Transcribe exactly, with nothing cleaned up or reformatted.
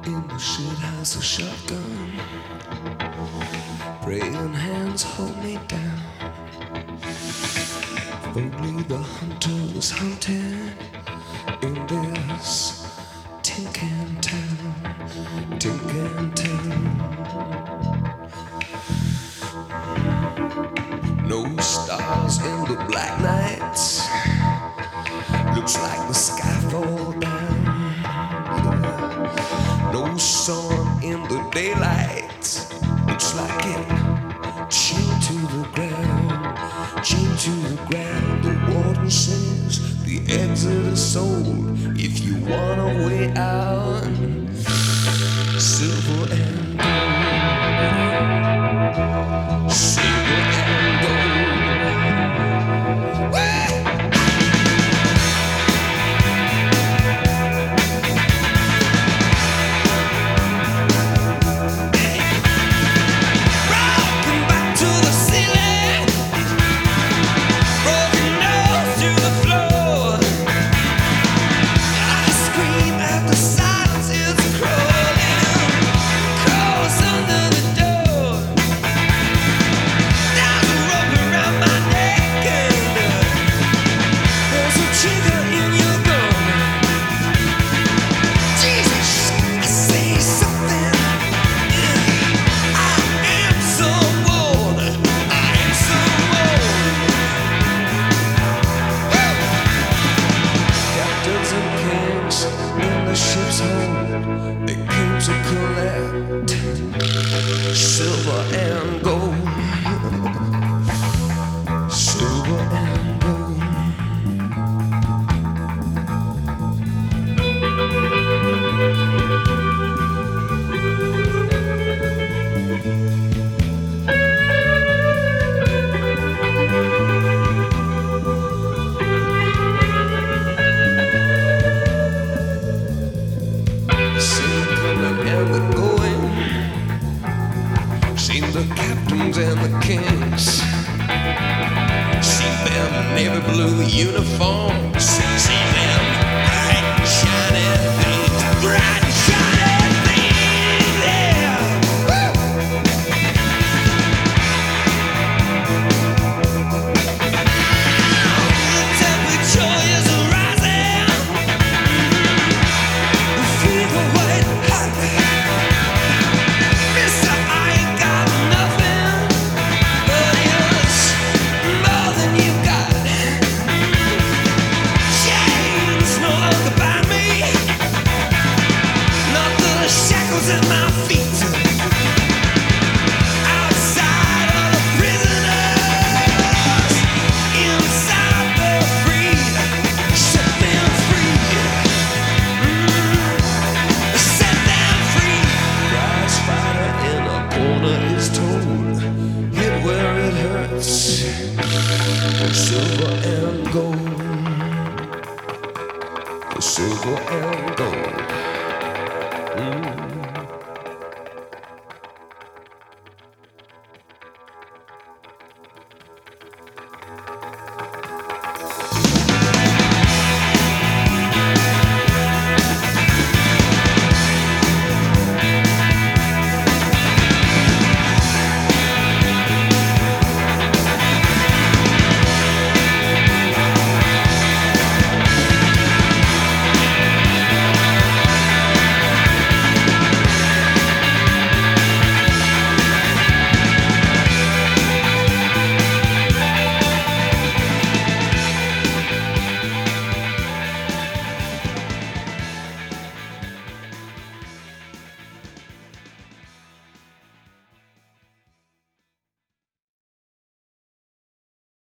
In the shit house, a shotgun. Praying hands hold me down. Only the hunter was hunting in this tin can town, tin can town. No stars in the black nights. Looks like the sky fall down. No sun in the daylight. Looks like it chained to the ground, chained to the ground. The warden says the exit is sold. If you want a way out, silver and gold, silver and gold. Woo! Silver and gold, silver and gold. Seen the coming and the going. Seen the captains and the kings. Seen them navy blue uniforms. Seen them